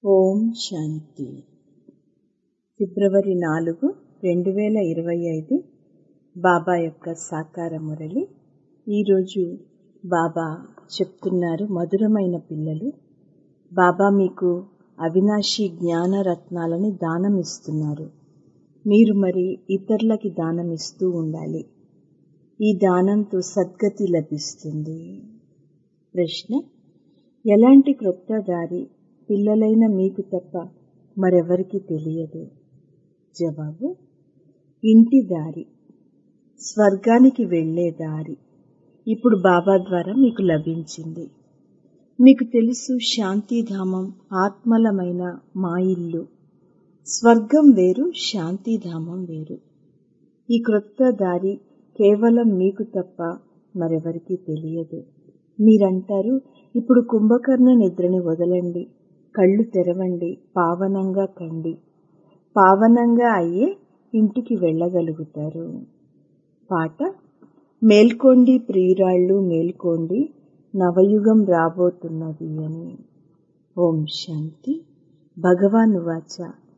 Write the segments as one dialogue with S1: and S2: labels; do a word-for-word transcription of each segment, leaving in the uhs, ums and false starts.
S1: ఓం శాంతి. ఫిబ్రవరి నాలుగు రెండు వేల ఇరవై ఐదు బాబా యొక్క సాకార మురళి. ఈరోజు బాబా చెప్తున్నారు, మధురమైన పిల్లలు, బాబా మీకు అవినాశి జ్ఞాన రత్నాలని దానం ఇస్తున్నారు. మీరు మరి ఇతరులకి దానం ఇస్తూ ఉండాలి. ఈ దానంతో సద్గతి లభిస్తుంది. ప్రశ్న: ఎలాంటి క్రొత్త దారి పిల్లలైన మీకు తప్ప మరెవరికి తెలియదు? జవాబు: ఇంటి దారి, స్వర్గానికి వెళ్లే దారి ఇప్పుడు బాబా ద్వారా మీకు లభించింది. మీకు తెలుసు, శాంతిధామం ఆత్మలమైన మా ఇల్లు. స్వర్గం వేరు, శాంతిధామం వేరు. ఈ క్రొత్త దారి కేవలం మీకు తప్ప మరెవరికి తెలియదు. మీరంటారు, ఇప్పుడు కుంభకర్ణ నిద్రని వదలండి, కళ్ళు తెరవండి, పావనంగా కండి. పావనంగా అయ్యే ఇంటికి వెళ్ళగలుగుతారు. పాట: మేల్కోండి ప్రియురాళ్ళు మేల్కోండి, నవయుగం రాబోతున్నది అని. ఓం శాంతి. భగవాన్ వాచ.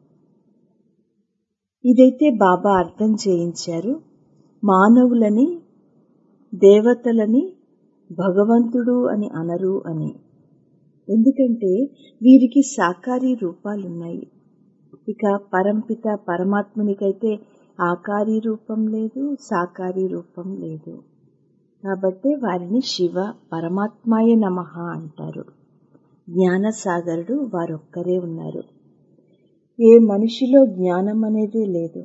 S1: ఇదైతే బాబా అర్థం చేయించారు. మానవులని, దేవతలని భగవంతుడు అని అనరు అని. ఎందుకంటే వీరికి సాకారీ రూపాలున్నాయి. ఇక పరంపిత పరమాత్మునికైతే ఆకారీ రూపం లేదు, సాకారీ రూపం లేదు. కాబట్టి వారిని శివ పరమాత్మాయ నమః అంటారు. జ్ఞానసాగరుడు వారొక్కరే ఉన్నారు. ఏ మనిషిలో జ్ఞానం అనేదే లేదు.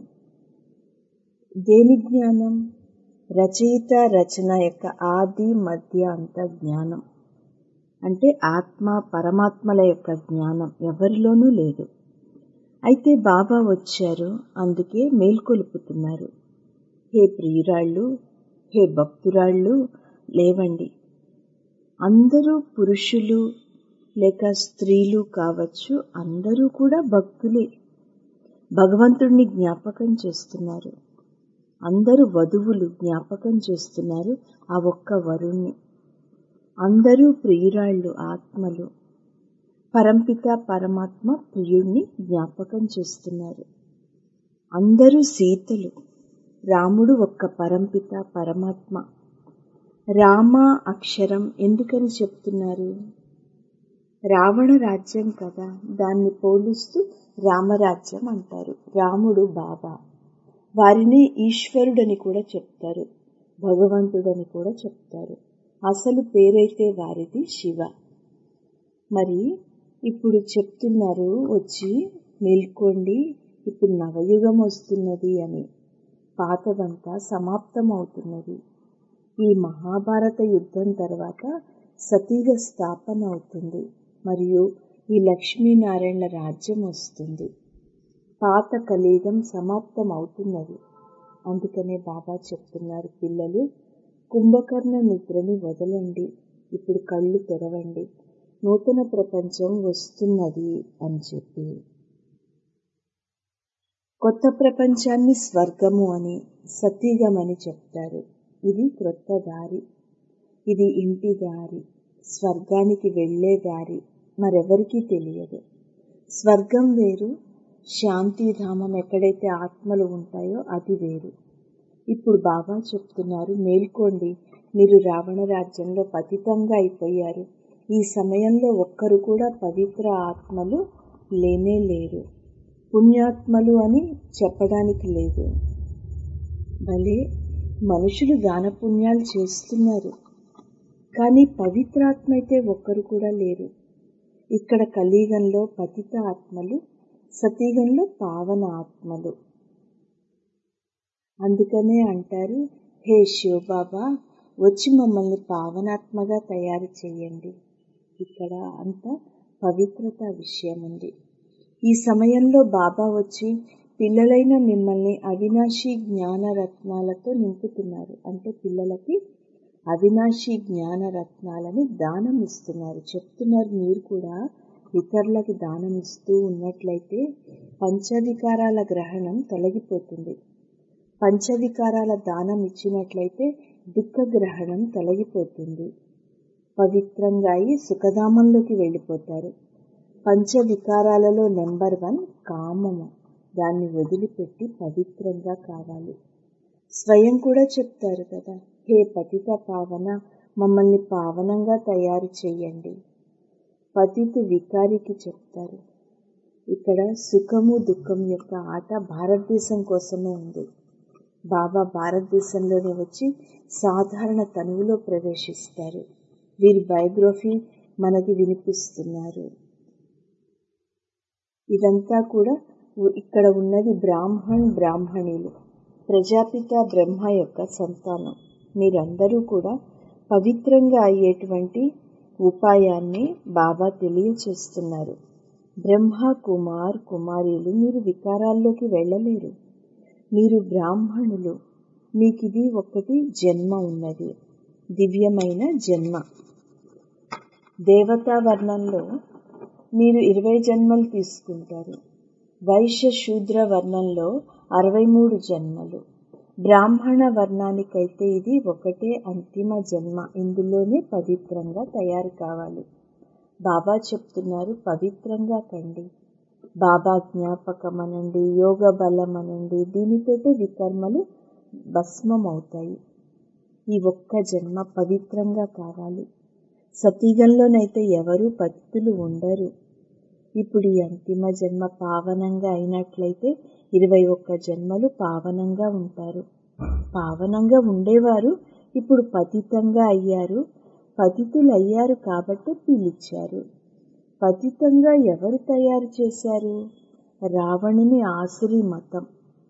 S1: దేని జ్ఞానం? రచయిత రచన యొక్క ఆది మధ్య అంత జ్ఞానం అంటే ఆత్మ పరమాత్మల యొక్క జ్ఞానం ఎవరిలోనూ లేదు. అయితే బాబా వచ్చారు, అందుకే మేల్కొలుపుతున్నారు. హే ప్రియురాళ్ళు, హే భక్తురాళ్ళు, లేవండి. అందరూ పురుషులు లేక స్త్రీలు కావచ్చు, అందరూ కూడా భక్తులే. భగవంతుడిని జ్ఞాపకం చేస్తున్నారు. అందరూ వధువులు జ్ఞాపకం చేస్తున్నారు ఆ ఒక్క వరుణ్ణి. అందరూ ప్రియురాళ్ళు, ఆత్మలు. పరంపిత పరమాత్మ ప్రియుణ్ణి జ్ఞాపకం చేస్తున్నారు. అందరూ సీతలు. రాముడు ఒక్క పరంపిత పరమాత్మ. రామ అక్షరం ఎందుకని చెప్తున్నారు? రావణ రాజ్యం కదా, దాన్ని పోలుస్తూ రామరాజ్యం అంటారు. రాముడు బాబా. వారిని ఈశ్వరుడని కూడా చెప్తారు, భగవంతుడని కూడా చెప్తారు. అసలు పేరైతే వారిది శివ. మరి ఇప్పుడు చెప్తున్నారు, వచ్చి మేల్కోండి, ఇప్పుడు నవయుగం వస్తున్నది అని. పాతదంతా సమాప్తం అవుతున్నది. ఈ మహాభారత యుద్ధం తర్వాత సతీగ స్థాపన అవుతుంది మరియు ఈ లక్ష్మీనారాయణ రాజ్యం వస్తుంది. పాత కలియుగం సమాప్తం అవుతున్నది. అందుకనే బాబా చెప్తున్నారు, పిల్లలు కుంభకర్ణ నిద్రని వదలండి, ఇప్పుడు కళ్ళు తెరవండి, నూతన ప్రపంచం వస్తున్నది అని చెప్పి. కొత్త ప్రపంచాన్ని స్వర్గము అని, సతీగమని చెప్తారు. ఇది క్రొత్త దారి, ఇది ఇంటి దారి, స్వర్గానికి వెళ్లే దారి మరెవరికీ తెలియదు. స్వర్గం వేరు, శాంతిధామం ఎక్కడైతే ఆత్మలు ఉంటాయో అది వేరు. ఇప్పుడు బాబా చెప్తున్నారు, మేల్కోండి, మీరు రావణ రాజ్యంలో పతితంగా అయిపోయారు. ఈ సమయంలో ఒక్కరు కూడా పవిత్ర ఆత్మలు లేనే లేరు. పుణ్యాత్మలు అని చెప్పడానికి లేదు. భలే మనుషులు దాన పుణ్యాలు చేస్తున్నారు, కానీ పవిత్రాత్మ అయితే ఒక్కరు కూడా లేరు. ఇక్కడ కలియుగంలో పతిత ఆత్మలు, సతీగంలో పావన ఆత్మలు. అందుకనే అంటారు, హే శివబాబా, వచ్చి మమ్మల్ని పావనాత్మగా తయారు చేయండి. ఇక్కడ అంత పవిత్రత విషయం ఉంది. ఈ సమయంలో బాబా వచ్చి పిల్లలైన మిమ్మల్ని అవినాశి జ్ఞాన రత్నాలతో నింపుతున్నారు. అంటే పిల్లలకి అవినాశి జ్ఞాన రత్నాలని దానం ఇస్తున్నారు. చెప్తున్నారు, మీరు కూడా ఇతరులకి దానం ఇస్తూ ఉన్నట్లయితే పంచవికారాల గ్రహణం తొలగిపోతుంది. పంచవికారాల దానం ఇచ్చినట్లయితే దుఃఖ గ్రహణం తొలగిపోతుంది. పవిత్రంగా అయి సుఖధామంలోకి వెళ్ళిపోతారు. పంచ వికారాలలో నెంబర్ వన్ కామము. దాన్ని వదిలిపెట్టి పవిత్రంగా కావాలి. స్వయం కూడా చెప్తారు కదా, హే పతిత పావన, మమ్మల్ని పావనంగా తయారు చేయండి. పతిత వికారికి చెప్తారు. ఇక్కడ సుఖము దుఃఖం యొక్క ఆట భారతదేశం కోసమే ఉంది. బాబా భారతదేశంలోనే వచ్చి సాధారణ తనువులో ప్రవేశిస్తారు. వీరి బయోగ్రఫీ మనకి వినిపిస్తున్నారు. ఇదంతా కూడా ఇక్కడ ఉన్నది బ్రాహ్మణ్ బ్రాహ్మణీలు, ప్రజాపిత బ్రహ్మ యొక్క సంతానం. మీరందరూ కూడా పవిత్రంగా అయ్యేటువంటి ఉపాయాన్ని బాబా తెలియచేస్తున్నారు. బ్రహ్మ కుమార్ కుమారీలు మీరు వికారాల్లోకి వెళ్ళలేరు. మీరు బ్రాహ్మణులు. మీకిది ఒకటి జన్మ ఉన్నది, దివ్యమైన జన్మ. దేవతా వర్ణంలో మీరు ఇరవై జన్మలు తీసుకుంటారు. వైశ్య శూద్ర వర్ణంలో అరవై మూడు జన్మలు. బ్రాహ్మణ వర్ణానికైతే ఇది ఒకటే అంతిమ జన్మ. ఇందులోనే పవిత్రంగా తయారు కావాలి. బాబా చెప్తున్నారు, పవిత్రంగా కండి. బాబా జ్ఞాపకం అనండి, యోగ బలం అనండి, దీనితోటి వికర్మలు భస్మం అవుతాయి. ఈ ఒక్క జన్మ పవిత్రంగా కావాలి. సతీగంలోనైతే ఎవరూ పతితులు ఉండరు. ఇప్పుడు ఈ అంతిమ జన్మ పావనంగా అయినట్లయితే ఇరవై ఒక్క జన్మలు పావనంగా ఉంటారు. పావనంగా ఉండేవారు ఇప్పుడు పతితంగా అయ్యారు. పతితులు అయ్యారు కాబట్టి పిలిచారు. పతితంగా ఎవరు తయారు చేశారు? రావణుని ఆసురి మతం.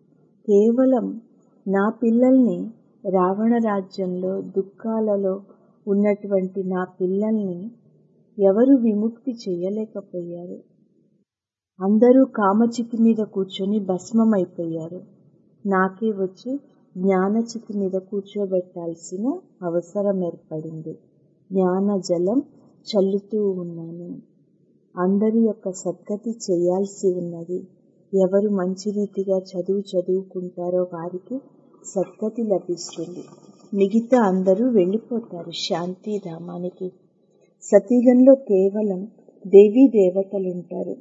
S1: కేవలం నా పిల్లల్ని రావణ రాజ్యంలో దుఃఖాలలో ఉన్నటువంటి నా పిల్లల్ని ఎవరు విముక్తి చేయలేకపోయారు. అందరూ కామచితి మీద కూర్చొని భస్మమైపోయారు. నాకే వచ్చి జ్ఞానచితి మీద కూర్చోబెట్టాల్సిన అవసరం ఏర్పడింది. జ్ఞాన జలం చల్లుతూ ఉన్నాను. అందరి యొక్క సద్గతి చేయాల్సి ఉన్నది. ఎవరు మంచి రీతిగా చదువు చదువుకుంటారో వారికి సద్గతి లభిస్తుంది. మిగతా అందరూ వెళ్ళిపోతారు శాంతి ధామానికి. సతీగంలో కేవలం దేవీ దేవతలుంటారు.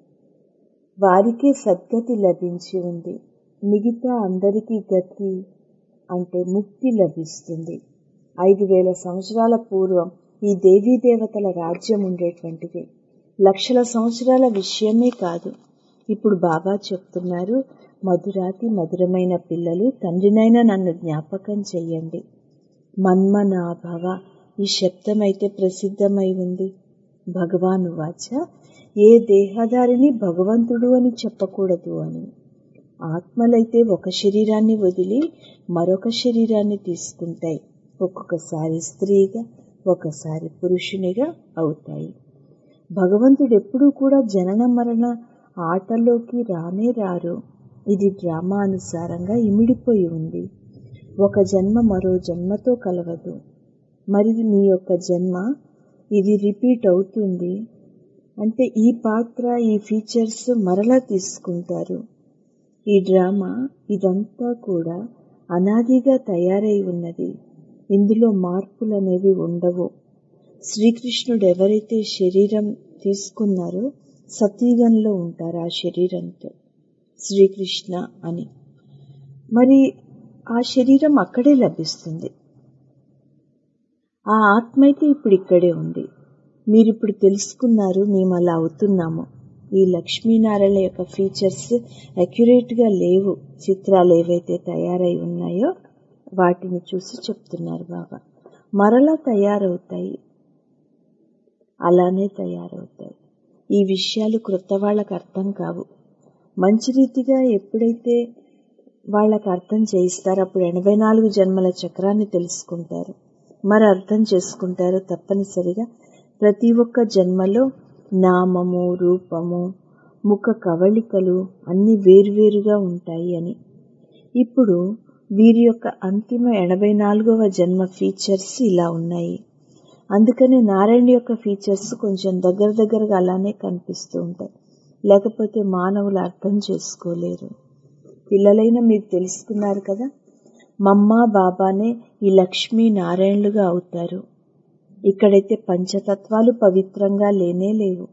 S1: వారికే సద్గతి లభించి ఉంది. మిగతా అందరికీ గతి అంటే ముక్తి లభిస్తుంది. ఐదు వేల సంవత్సరాల పూర్వం ఈ దేవీ దేవతల రాజ్యం ఉండేటువంటిది. లక్షల సంవత్సరాల విషయమే కాదు. ఇప్పుడు బాబా చెప్తున్నారు, మధురాతి మధురమైన పిల్లలు, తండ్రినైనా నన్ను జ్ఞాపకం చెయ్యండి. మన్మనాభవ ఈ శబ్దమైతే ప్రసిద్ధమై ఉంది. భగవాన్ వాచ, ఏ దేహధారిని భగవంతుడు అని చెప్పకూడదు అని. ఆత్మలైతే ఒక శరీరాన్ని వదిలి మరొక శరీరాన్ని తీసుకుంటాయి. ఒక్కొక్కసారి స్త్రీగా, ఒకసారి పురుషునిగా అవుతాయి. భగవంతుడు ఎప్పుడూ కూడా జనన మరణ ఆటలోకి రానే రారు. ఇది డ్రామా అనుసారంగా ఇమిడిపోయి ఉంది. ఒక జన్మ మరో జన్మతో కలవదు. మరి మీ యొక్క జన్మ ఇది రిపీట్ అవుతుంది అంటే ఈ పాత్ర, ఈ ఫీచర్స్ మరలా తీసుకుంటారు. ఈ డ్రామా ఇదంతా కూడా అనాదిగా తయారై ఉన్నది. ఇందులో మార్పులు అనేవి ఉండవు. శ్రీకృష్ణుడు ఎవరైతే శరీరం తీసుకున్నారో సతీగంలో ఉంటారు ఆ శరీరంతో, శ్రీకృష్ణ అని. మరి ఆ శరీరం అక్కడే లభిస్తుంది. ఆ ఆత్మ అయితే ఇప్పుడు ఇక్కడే ఉంది. మీరిప్పుడు తెలుసుకున్నారు మేము అలా అవుతున్నాము. ఈ లక్ష్మీనారాయణ యొక్క ఫీచర్స్ అక్యురేట్ గా లేవు. చిత్రాలు ఏవైతే తయారై ఉన్నాయో వాటిని చూసి చెప్తున్నారు బాబా. మరలా తయారవుతాయి, అలానే తయారవుతాయి. ఈ విషయాలు క్రొత్త వాళ్ళకు అర్థం కావు. మంచి రీతిగా ఎప్పుడైతే వాళ్ళకు అర్థం చేయిస్తారో అప్పుడు ఎనభై నాలుగు జన్మల చక్రాన్ని తెలుసుకుంటారు. మరి అర్థం చేసుకుంటారు తప్పనిసరిగా ప్రతి ఒక్క జన్మలో నామము, రూపము, ముఖ కవళికలు అన్ని వేరువేరుగా ఉంటాయి అని. ఇప్పుడు వీరి యొక్క అంతిమ ఎనభై నాలుగవ జన్మ ఫీచర్స్ ఇలా ఉన్నాయి. అందుకనే నారాయణ యొక్క ఫీచర్స్ కొంచెం దగ్గర దగ్గరగా అలానే కనిపిస్తూ ఉంటాయి. లేకపోతే మానవులు అర్థం చేసుకోలేరు. పిల్లలైన మీరు తెలుసుకున్నారు కదా, మమ్మ బాబానే ఈ లక్ష్మీ నారాయణులుగా అవుతారు. ఇక్కడైతే పంచతత్వాలు పవిత్రంగా లేనే లేవు.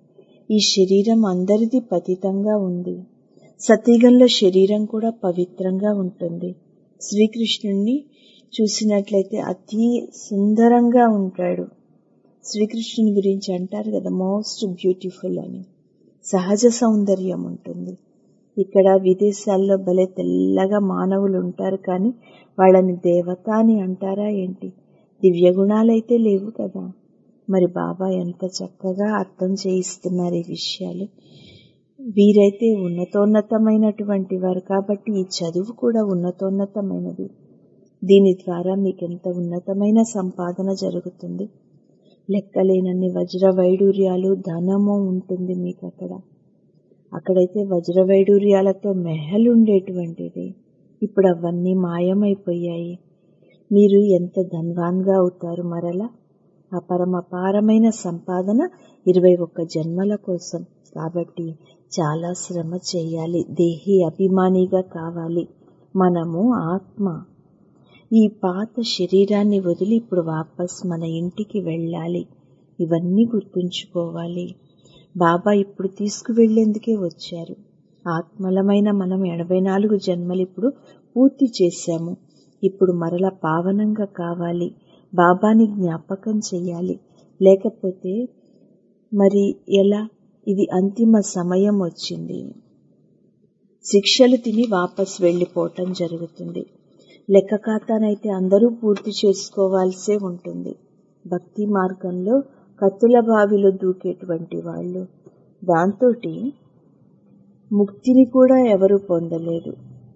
S1: ఈ శరీరం అందరిది పతితంగా ఉంది. సతయుగంలో శరీరం కూడా పవిత్రంగా ఉంటుంది. శ్రీకృష్ణుణ్ణి చూసినట్లయితే అతి సుందరంగా ఉంటాడు. శ్రీకృష్ణుని గురించి అంటారు కదా, మోస్ట్ బ్యూటిఫుల్ అని. సహజ సౌందర్యం ఉంటుంది. ఇక్కడ విదేశాల్లో భలే తెల్లగా మానవులు ఉంటారు, కానీ వాళ్ళని దేవత అని అంటారా ఏంటి? దివ్య గుణాలైతే లేవు కదా. మరి బాబా ఎంత చక్కగా అర్థం చేయిస్తున్నారు ఈ విషయాలు. వీరైతే ఉన్నతోన్నతమైనటువంటి వారు కాబట్టి ఈ చదువు కూడా ఉన్నతోన్నతమైనది. దీని ద్వారా మీకెంత ఉన్నతమైన సంపాదన జరుగుతుంది. లెక్కలేనన్ని వజ్ర వైడూర్యాలు, ధనము ఉంటుంది మీకు అక్కడ. అక్కడైతే వజ్ర వైడూర్యాలతో మెహల్ ఉండేటువంటిది. ఇప్పుడు అవన్నీ మాయమైపోయాయి. మీరు ఎంత ధన్వాన్గా అవుతారు మరలా. అపరమపారమైన సంపాదన ఇరవై ఒక్క జన్మల కోసం. కాబట్టి చాలా శ్రమ చేయాలి. దేహి అభిమానిగా కావాలి. మనము ఆత్మ. ఈ పాత శరీరాన్ని వదిలి ఇప్పుడు వాపస్ మన ఇంటికి వెళ్ళాలి. ఇవన్నీ గుర్తుంచుకోవాలి. బాబా ఇప్పుడు తీసుకువెళ్లేందుకే వచ్చారు. ఆత్మలమైన మనం ఎనభై నాలుగు జన్మలు ఇప్పుడు పూర్తి చేశాము. ఇప్పుడు మరలా పావనంగా కావాలి. బాబాని జ్ఞాపకం చెయ్యాలి. లేకపోతే మరి ఎలా? ఇది అంతిమ సమయం వచ్చింది. శిక్షలు తిని వాపస్ వెళ్లిపోవటం జరుగుతుంది. లెక్క ఖాతానైతే అందరూ పూర్తి చేసుకోవాల్సే ఉంటుంది. భక్తి మార్గంలో కత్తుల బావిలో దూకేటువంటి వాళ్ళు, దాంతో ముక్తిని కూడా ఎవరు పొందలేదు.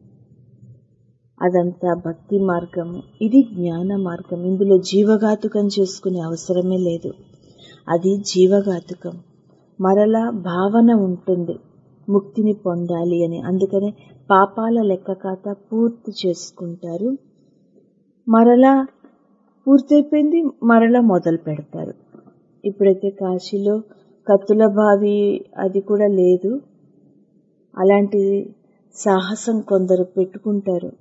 S1: అదంతా భక్తి మార్గము. ఇది జ్ఞాన మార్గం. ఇందులో జీవఘాతుకం చేసుకునే అవసరమే లేదు. అది జీవఘాతుకం. మరలా భావన ఉంటుంది ముక్తిని పొందాలి అని. అందుకనే పాపాల లెక్క ఖాతా పూర్తి చేసుకుంటారు. మరలా పూర్తయిపోయింది, మరలా మొదలు పెడతారు. ఇప్పుడైతే కాశీలో కత్తుల బావి అది కూడా లేదు. అలాంటి సాహసం కొందరు పెట్టుకుంటారు.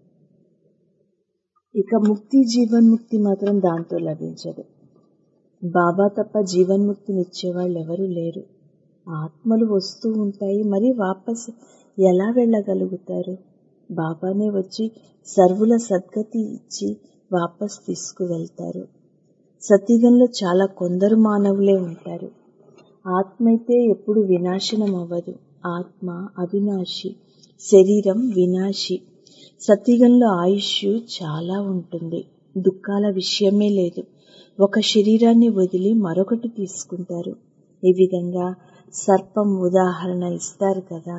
S1: ఇక ముక్తి, జీవన్ముక్తి మాత్రం దాంతో లభించదు. బాబా తప్ప జీవన్ముక్తిని ఇచ్చేవాళ్ళు ఎవరూ లేరు. ఆత్మలు వస్తూ ఉంటాయి, మరి వాపస్ ఎలా వెళ్ళగలుగుతారు? బాబానే వచ్చి సర్వుల సద్గతి ఇచ్చి వాపస్ తీసుకువెళ్తారు. సత్యుగంలో చాలా కొందరు మానవులే ఉంటారు. ఆత్మ అయితే ఎప్పుడు వినాశనం అవ్వదు. ఆత్మ అవినాశి, శరీరం వినాశి. సత్యుగంలో ఆయుష్ చాలా ఉంటుంది. దుఃఖాల విషయమే లేదు. ఒక శరీరాన్ని వదిలి మరొకటి తీసుకుంటారు. ఈ విధంగా సర్పం ఉదాహరణ ఇస్తారు కదా.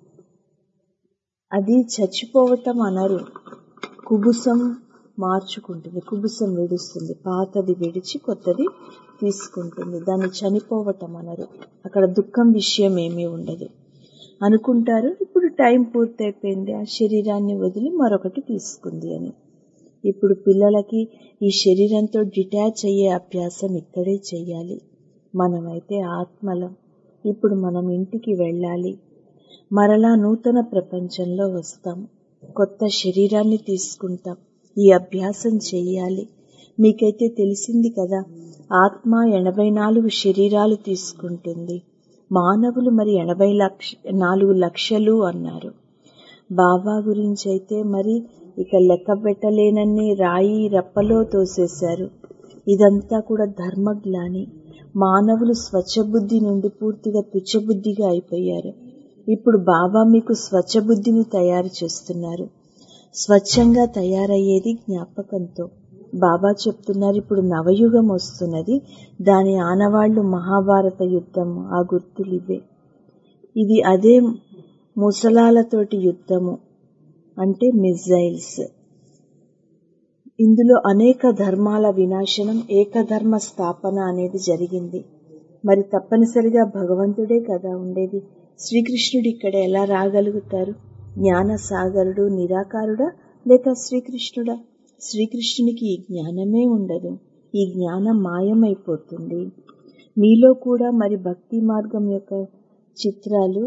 S1: అది చచ్చిపోవటం అనరు. కుబుసం మార్చుకుంటుంది, కుబుసం విడుస్తుంది, పాతది విడిచి కొత్తది తీసుకుంటుంది. దాన్ని చనిపోవటం అనరు. అక్కడ దుఃఖం విషయం ఏమీ ఉండదు. అనుకుంటారు ఇప్పుడు టైం పూర్తయిపోయింది, ఆ శరీరాన్ని వదిలి మరొకటి తీసుకుంది అని. ఇప్పుడు పిల్లలకి ఈ శరీరంతో డిటాచ్ అయ్యే అభ్యాసం ఇక్కడే చెయ్యాలి. మనమైతే ఆత్మలం. ఇప్పుడు మనం ఇంటికి వెళ్ళాలి. మరలా నూతన ప్రపంచంలో వస్తాం. కొత్త శరీరాన్ని తీసుకుంటాం. ఈ అభ్యాసం చెయ్యాలి. మీకైతే తెలిసింది కదా, ఆత్మ ఎనభై నాలుగు శరీరాలు తీసుకుంటుంది. మానవులు మరి ఎనభై లక్ష నాలుగు లక్షలు అన్నారు. బాబా గురించి అయితే మరి ఇక లెక్క పెట్టలేనన్ని రాయి రప్పలో తోసేశారు. ఇదంతా కూడా ధర్మగ్లాని. మానవులు స్వచ్ఛబుద్ధి నుండి పూర్తిగా తుచ్చబుద్ధిగా అయిపోయారు. ఇప్పుడు బాబా మీకు స్వచ్ఛబుద్ధిని తయారు చేస్తున్నారు. స్వచ్ఛంగా తయారయ్యేది జ్ఞాపకంతో. బాబా చెప్తున్నారు ఇప్పుడు నవయుగం వస్తున్నది, దాని ఆనవాళ్లు మహాభారత యుద్ధము. ఆ గుర్తులు ఇవే. ఇది అదే ముసలాలతోటి యుద్ధము అంటే మిజైల్స్. ఇందులో అనేక ధర్మాల వినాశనం, ఏకధర్మ స్థాపన అనేది జరిగింది. మరి తప్పనిసరిగా భగవంతుడే కదా ఉండేది. శ్రీకృష్ణుడు ఇక్కడ ఎలా రాగలుగుతారు? జ్ఞాన సాగరుడు నిరాకారుడా లేక శ్రీకృష్ణుడా? శ్రీకృష్ణునికి ఈ జ్ఞానమే ఉండదు. ఈ జ్ఞానం మాయమైపోతుంది. మీలో కూడా మరి భక్తి మార్గం యొక్క చిత్రాలు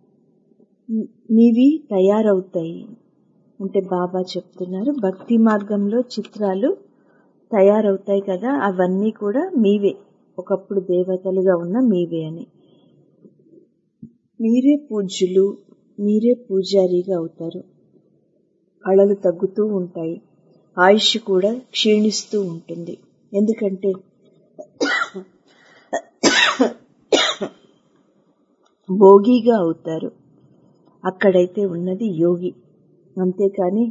S1: మీవి తయారవుతాయి. అంటే బాబా చెప్తున్నారు భక్తి మార్గంలో చిత్రాలు తయారవుతాయి కదా, అవన్నీ కూడా మీవే. ఒకప్పుడు దేవతలుగా ఉన్న మీవే అని. మీరే పూజ్యులు, మీరే పూజారిగా అవుతారు. కళలు తగ్గుతూ ఉంటాయి, ఆయుష్ కూడా క్షీణిస్తూ ఉంటుంది. ఎందుకంటే భోగిగా అవుతారు. అక్కడైతే ఉన్నది యోగి. అంతేకాని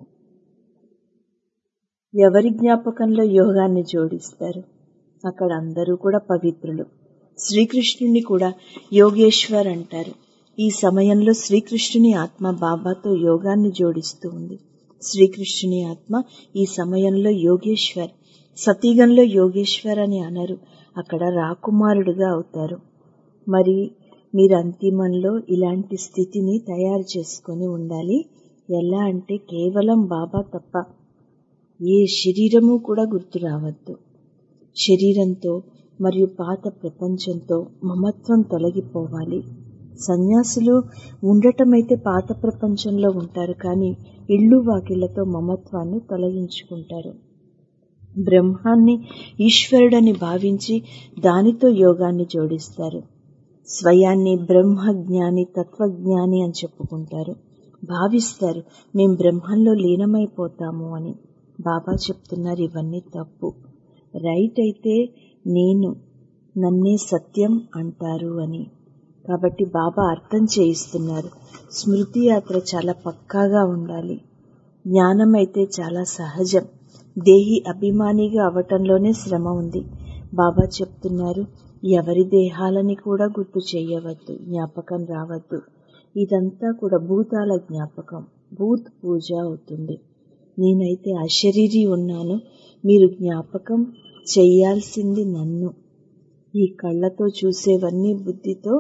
S1: ఎవరి జ్ఞాపకంలో యోగాన్ని జోడిస్తారు? అక్కడ అందరూ కూడా పవిత్రులు. శ్రీకృష్ణుని కూడా యోగేశ్వర్ అంటారు. ఈ సమయంలో శ్రీకృష్ణుని ఆత్మ బాబాతో యోగాన్ని జోడిస్తూ ఉంది. శ్రీకృష్ణుని ఆత్మ ఈ సమయంలో యోగేశ్వర్. సతీగంలో యోగేశ్వర్ అని అనరు, అక్కడ రాకుమారుడుగా అవుతారు. మరి మీరు అంతిమంలో ఇలాంటి స్థితిని తయారు చేసుకొని ఉండాలి. ఎలా అంటే కేవలం బాబా తప్ప ఏ శరీరము కూడా గుర్తు రావద్దు. శరీరంతో మరియు పాత ప్రపంచంతో మమత్వం తొలగిపోవాలి. సన్యాసులు ఉండటమైతే పాత ప్రపంచంలో ఉంటారు, కానీ ఇళ్ళు వాకిళ్లతో మమత్వాన్ని తొలగించుకుంటారు. బ్రహ్మాన్ని ఈశ్వరుడని భావించి దానితో యోగాన్ని జోడిస్తారు. స్వయాన్ని బ్రహ్మజ్ఞాని, తత్వజ్ఞాని అని చెప్పుకుంటారు. భావిస్తారు మేం బ్రహ్మంలో లీనమైపోతాము అని. బాబా చెప్తున్నారు ఇవన్నీ తప్పు. రైట్ అయితే నేను, నన్నే సత్యం అంటారు అని. కాబట్టి బాబా అర్థం చేయిస్తున్నారు. స్మృతి యాత్ర చాలా పక్కాగా ఉండాలి. జ్ఞానం అయితే చాలా సహజం. దేహి అభిమానిగా అవటంలోనే శ్రమ ఉంది. బాబా చెప్తున్నారు ఎవరి దేహాలని కూడా గుర్తు చేయవద్దు, జ్ఞాపకం రావద్దు. ఇదంతా కూడా భూతాల జ్ఞాపకం, భూత్ పూజ అవుతుంది. నేనైతే అశరీరి ఉన్నాను, మీరు జ్ఞాపకం చెయ్యాల్సింది నన్ను. ఈ కళ్ళతో చూసేవన్నీ బుద్ధితో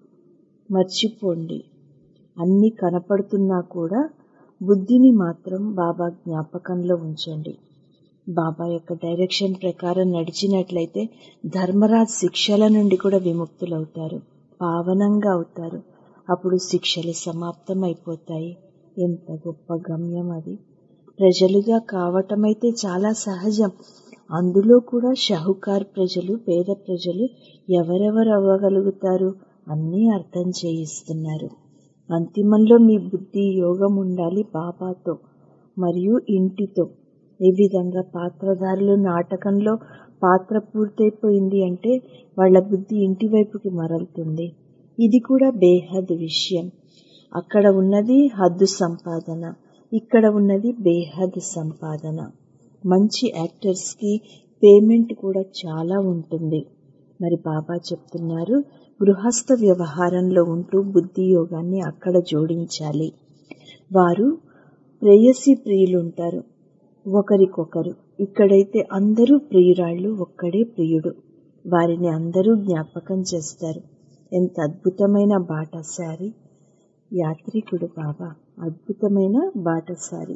S1: మర్చిపోండి. అన్నీ కనపడుతున్నా కూడా బుద్ధిని మాత్రం బాబా జ్ఞాపకంలో ఉంచండి. బాబా యొక్క డైరెక్షన్ ప్రకారం నడిచినట్లయితే ధర్మరాజ్ శిక్షల నుండి కూడా విముక్తులవుతారు, పావనంగా అవుతారు. అప్పుడు శిక్షలు సమాప్తం అయిపోతాయి. ఎంత గొప్ప గమ్యం అది. ప్రజలుగా కావటమైతే చాలా సహజం. అందులో కూడా షహుకార్ ప్రజలు, పేద ప్రజలు ఎవరెవరు అవ్వగలుగుతారు అన్నీ అర్థం చేయిస్తున్నారు. అంతిమంలో మీ బుద్ధి యోగం ఉండాలి బాబాతో మరియు ఇంటితో. ఈ విధంగా పాత్రధారులు నాటకంలో పాత్ర పూర్తయిపోయింది అంటే వాళ్ల బుద్ధి ఇంటి వైపుకి మరలుతుంది. ఇది కూడా బేహద్ విషయం. అక్కడ ఉన్నది హద్దు సంపాదన, ఇక్కడ ఉన్నది బేహద్ సంపాదన. మంచి యాక్టర్స్ కి పేమెంట్ కూడా చాలా ఉంటుంది. మరి బాబా చెప్తున్నారు గృహస్థ వ్యవహారంలో ఉంటూ బుద్ధి యోగాన్ని అక్కడ జోడించాలి. వారు ప్రేయసి ప్రియులుంటారు ఒకరికొకరు. ఇక్కడైతే అందరూ ప్రియురాళ్ళు, ఒక్కడే ప్రియుడు. వారిని అందరూ జ్ఞాపకం చేస్తారు. ఎంత అద్భుతమైన బాటసారి యాత్రికుడు బాబా, అద్భుతమైన బాటసారి.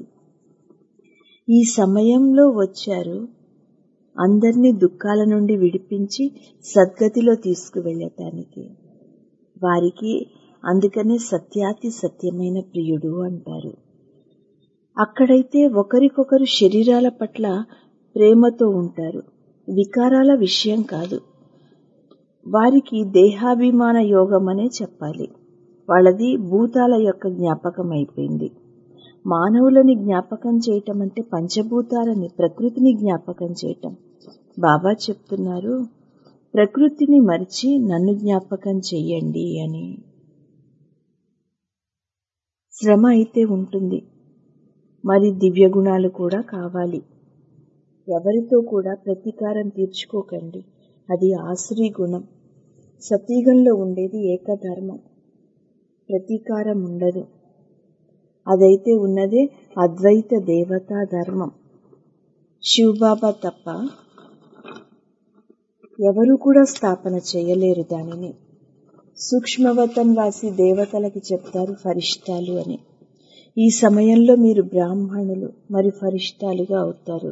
S1: ఈ సమయంలో వచ్చారు అందరినీ దుఃఖాల నుండి విడిపించి సద్గతిలో తీసుకువెళ్ళటానికి. వారికి అందుకనే సత్యాతి సత్యమైన ప్రియుడు అంటారు. అక్కడైతే ఒకరికొకరు శరీరాల పట్ల ప్రేమతో ఉంటారు, వికారాల విషయం కాదు. వారికి దేహాభిమాన యోగం అనే చెప్పాలి. వాళ్ళది భూతాల యొక్క జ్ఞాపకం అయిపోయింది. మానవులని జ్ఞాపకం చేయటం అంటే పంచభూతాలని, ప్రకృతిని జ్ఞాపకం చేయటం. బాబా చెప్తున్నారు ప్రకృతిని మరిచి నన్ను జ్ఞాపకం చెయ్యండి అని. శ్రమ అయితే ఉంటుంది, మరి దివ్య గుణాలు కూడా కావాలి. ఎవరితో కూడా ప్రతీకారం తీర్చుకోకండి, అది ఆసురీ గుణం. సతీగంలో ఉండేది ఏకధర్మం, ప్రతీకారం ఉండదు. అదైతే ఉన్నదే అద్వైత దేవతా ధర్మం. శివబాబా తప్ప ఎవరు కూడా స్థాపన చేయలేరు దానిని. సూక్ష్మవతం వాసి దేవతలకి చెప్తారు ఫరిష్టాలు అని. ఈ సమయంలో మీరు బ్రాహ్మణులు మరి ఫరిష్టాలుగా అవుతారు.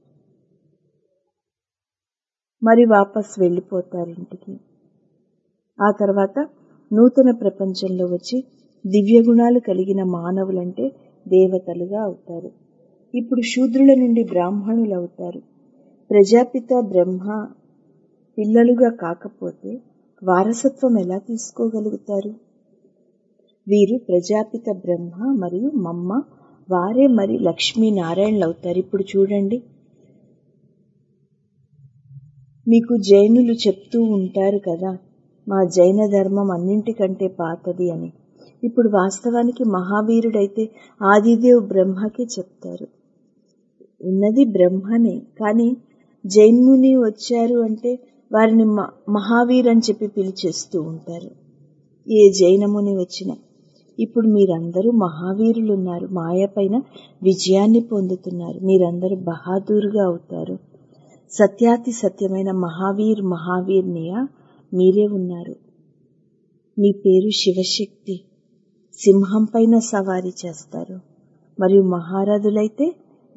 S1: మరి వాపస్ వెళ్ళిపోతారు ఇంటికి. ఆ తర్వాత నూతన ప్రపంచంలో వచ్చి దివ్య గుణాలు కలిగిన మానవులంటే దేవతలుగా అవుతారు. ఇప్పుడు శూద్రుల నుండి బ్రాహ్మణులు అవుతారు. ప్రజాపిత బ్రహ్మ పిల్లలుగా కాకపోతే వారసత్వం ఎలా తీసుకోగలుగుతారు? వీరు ప్రజాపిత బ్రహ్మ మరియు మమ్మ వారే మరి లక్ష్మీనారాయణలు అవుతారు. ఇప్పుడు చూడండి, మీకు జైనులు చెప్తూ ఉంటారు కదా, మా జైన ధర్మం అన్నింటికంటే పాతది అని. ఇప్పుడు వాస్తవానికి మహావీరుడైతే ఆదిదేవ్ బ్రహ్మకే చెప్తారు. ఉన్నది బ్రహ్మనే, కానీ జైన్ముని వచ్చారు అంటే వారిని మహావీర్ అని చెప్పి పిలిచేస్తూ ఉంటారు. ఏ జైనముని వచ్చినా ఇప్పుడు మీరందరూ మహావీరులు ఉన్నారు. మాయ పైన విజయాన్ని పొందుతున్నారు. మీరందరూ బహాదూర్గా అవుతారు. సత్యాతి సత్యమైన మహావీర్ మహావీర్నియా మీరే ఉన్నారు. మీ పేరు శివశక్తి. సింహం పైన సవారీ చేస్తారు మరియు మహారథులైతే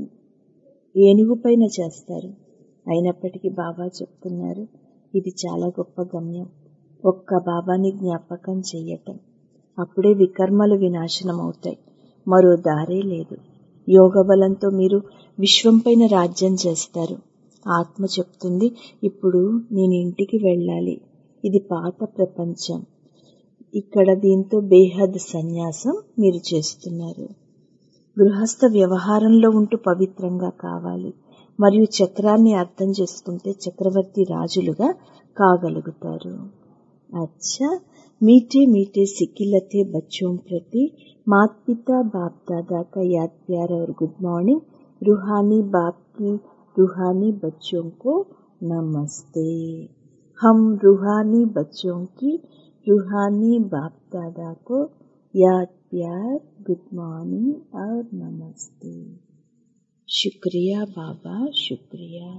S1: ఏనుగు పైన చేస్తారు. అయినప్పటికీ బాబా చెప్తున్నారు, ఇది చాలా గొప్ప గమ్యం. ఒక్క బాబాని జ్ఞాపకం చెయ్యటం, అప్పుడే వికర్మలు వినాశనం అవుతాయి. మరో దారే లేదు. యోగ బలంతో మీరు విశ్వం పైన రాజ్యం చేస్తారు. ఆత్మ చెప్తుంది, ఇప్పుడు నేను ఇంటికి వెళ్ళాలి. ఇది పాత ప్రపంచం. ఇక్కడ దీంతో బేహద్ సన్యాసం మీరు చేస్తున్నారు. గృహస్థ వ్యవహారంలో ఉంటూ పవిత్రంగా కావాలి మరియు చక్రాన్ని అర్థం చేసుకుంటే చక్రవర్తి రాజులుగా కాగలుగుతారు. అచ్చా, मीठे मीठे सिकिलते बच्चों प्रति माता पिता बाप दादा का याद प्यार और गुड मॉर्निंग. रूहानी बाप की रूहानी बच्चों को नमस्ते. हम रूहानी बच्चों की रूहानी बाप दादा को याद प्यार गुड मॉर्निंग और नमस्ते. शुक्रिया बाबा, शुक्रिया.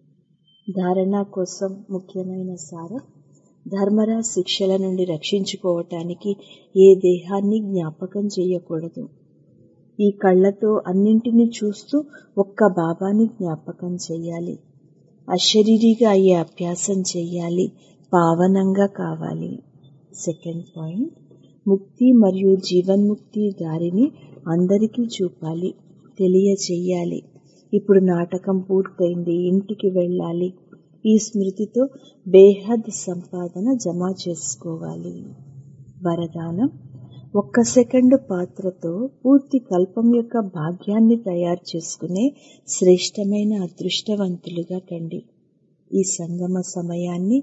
S1: ధారణ కోసం ముఖ్యమైన సారం, ధర్మరా శిక్షల నుండి రక్షించుకోవటానికి ఏ దేహాన్ని జ్ఞాపకం చేయకూడదు. ఈ కళ్ళతో అన్నింటినీ చూస్తూ ఒక్క బాబాని జ్ఞాపకం చెయ్యాలి. అశరీరిగా అయ్యే అభ్యాసం చెయ్యాలి. పావనంగా కావాలి. సెకండ్ పాయింట్, ముక్తి మరియు జీవన్ముక్తి దారిని అందరికీ చూపాలి, తెలియచెయ్యాలి. ఇప్పుడు నాటకం పూర్తయింది, ఇంటికి వెళ్ళాలి. ఈ స్మృతితో బేహద్ సంపాదన జమ చేసుకోవాలి. వరదానం, ఒక్క సెకండు పాత్రతో పూర్తి కల్పం యొక్క భాగ్యాన్ని తయారు చేసుకునే శ్రేష్టమైన అదృష్టవంతులుగా కండి. ఈ సంగమ సమయాన్ని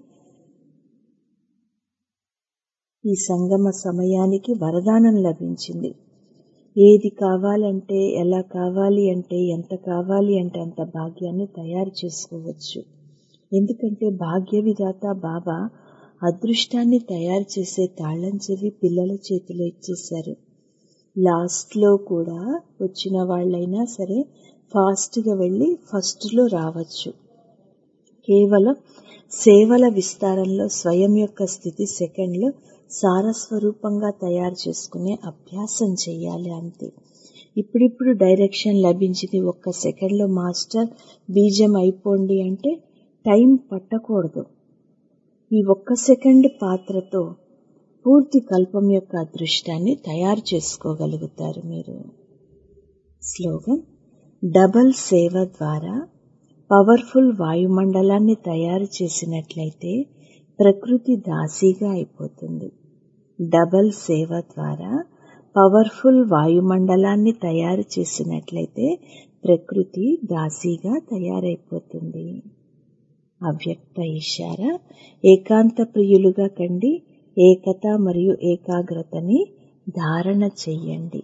S1: ఈ సంగమ సమయానికి వరదానం లభించింది. ఏది కావాలంటే, ఎలా కావాలి అంటే, ఎంత కావాలి అంటే అంత భాగ్యాన్ని తయారు చేసుకోవచ్చు. ఎందుకంటే భాగ్య విధాత బాబా అదృష్టాన్ని తయారు చేసే తాళం చెవి పిల్లల చేతిలో ఇచ్చేశారు. లాస్ట్లో కూడా వచ్చిన వాళ్ళైనా సరే ఫాస్ట్గా వెళ్ళి ఫస్ట్లో రావచ్చు. కేవలం సేవల విస్తారంలో స్వయం యొక్క స్థితి సెకండ్లో సారస్వరూపంగా తయారు చేసుకునే అభ్యాసం చెయ్యాలి, అంతే. ఇప్పుడిప్పుడు డైరెక్షన్ లభించింది, ఒక్క సెకండ్లో మాస్టర్ బీజం అయిపోండి అంటే టైం పట్టకూడదు. ఈ ఒక్క సెకండ్ పాత్రతో పూర్తి కల్పం యొక్క అదృష్టాన్ని తయారు చేసుకోగలుగుతారు మీరు. స్లోగన్, డబల్ సేవ ద్వారా పవర్ఫుల్ వాయుమండలాన్ని తయారు చేసినట్లయితే ప్రకృతి దాసీగా అయిపోతుంది. డబల్ సేవ ద్వారా పవర్ఫుల్ వాయుమండలాన్ని తయారు చేసినట్లయితే ప్రకృతి దాసీగా తయారైపోతుంది. అవ్యక్త ఇషారా, ఏకాంత ప్రియులుగా కండి. ఏకత మరియు ఏకాగ్రతని ధారణ చెయ్యండి.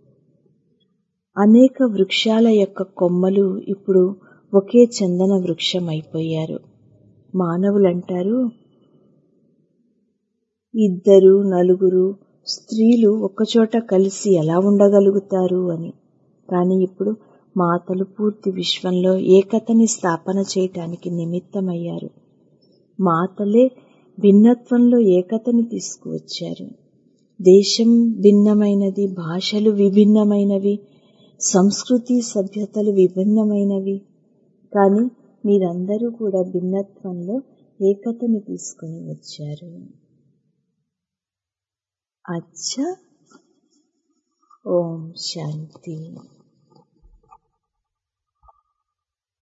S1: అనేక వృక్షాల యొక్క కొమ్మలు ఇప్పుడు ఒకే చందన వృక్షం అయిపోయారు. మానవులంటారు, ఇద్దరు నలుగురు స్త్రీలు ఒక్కచోట కలిసి ఎలా ఉండగలుగుతారు అని. కానీ ఇప్పుడు మాతలు పూర్తి విశ్వంలో ఏకతని స్థాపన చేయటానికి నిమిత్తమయ్యారు. మాతలే భిన్నత్వంలో ఏకతని తీసుకువచ్చారు. దేశం భిన్నమైనది, భాషలు విభిన్నమైనవి, సంస్కృతి సభ్యతలు విభిన్నమైనవి. కానీ మీరందరూ కూడా భిన్నత్వంలో ఏకతని తీసుకుని వచ్చారు. అచ్చా, ఓం శాంతి.